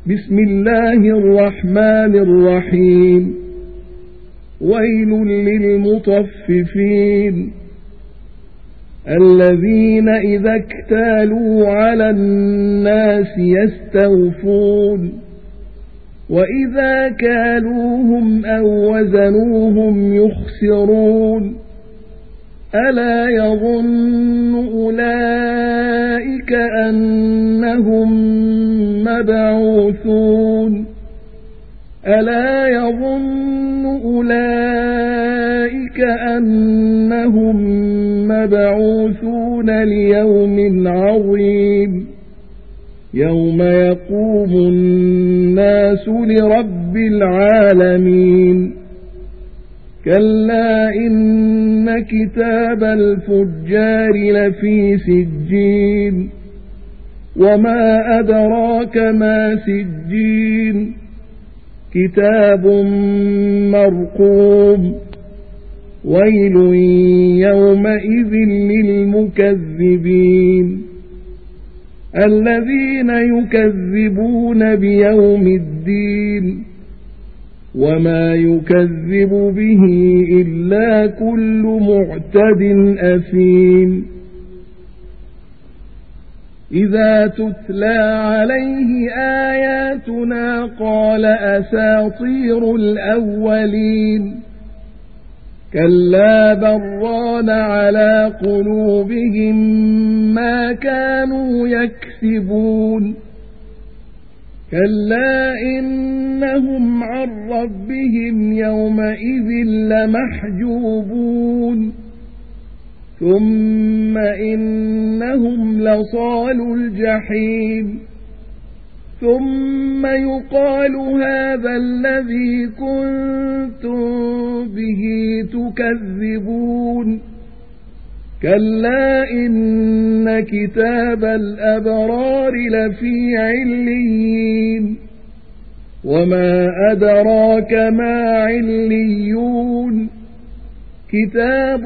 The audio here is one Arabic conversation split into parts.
بسم الله الرحمن الرحيم ويل للمطففين الذين إذا اكتالوا على الناس يستوفون وإذا كالوهم أو وزنوهم يخسرون ألا يظن أولئك أنهم مبعوثون ألا يظن أولئك أنهم مبعوثون ليوم عظيم يوم يقوم الناس لرب العالمين كلا إن كتاب الفجار لفي سجين وما أدراك ما سجين كتاب مرقوم ويل يومئذ للمكذبين الذين يكذبون بيوم الدين وما يكذب به إلا كل معتد أثيم إذا تتلى عليه آياتنا قال أساطير الأولين كلا بران على قلوبهم ما كانوا يكسبون كلا إنهم عن ربهم يومئذ لمحجوبون ثم إنهم لصالو الجحيم ثم يقال هذا الذي كنتم به تكذبون كلا إن كتاب الأبرار لفي عليين وما أدراك ما عليون كتاب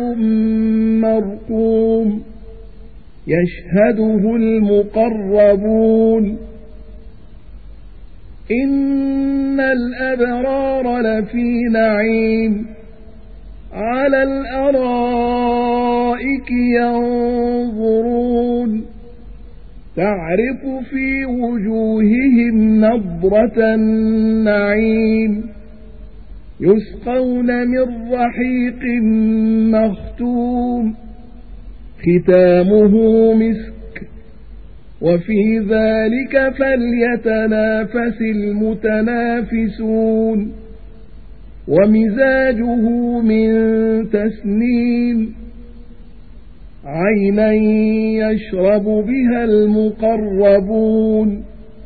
مرقوم يشهده المقربون إن الأبرار لفي نعيم على الأرائك ينظرون تعرف في وجوههم نضرة النعيم يسقون من رحيق مختوم ختامه مسك وفي ذلك فليتنافس المتنافسون ومزاجه من تسنيم عينا يشرب بها المقربون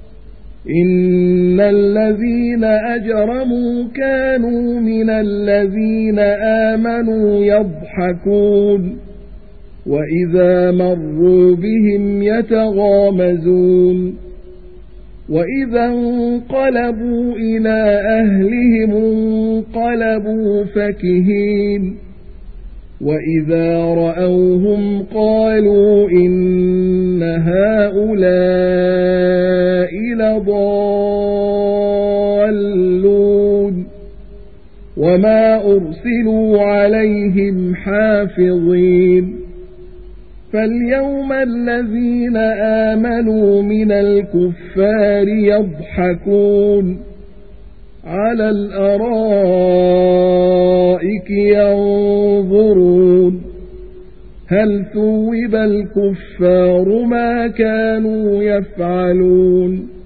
إن الذين أجرموا كانوا من الذين آمنوا يضحكون وإذا مروا بهم يتغامزون وإذا انقلبوا إلى أهلهم انقلبوا فكهين وإذا رأوهم قالوا إن هؤلاء لضالون وما أرسلوا عليهم حافظين فاليوم الذين آمنوا من الكفار يضحكون على الأرائك ينظرون هل ثوب الكفار ما كانوا يفعلون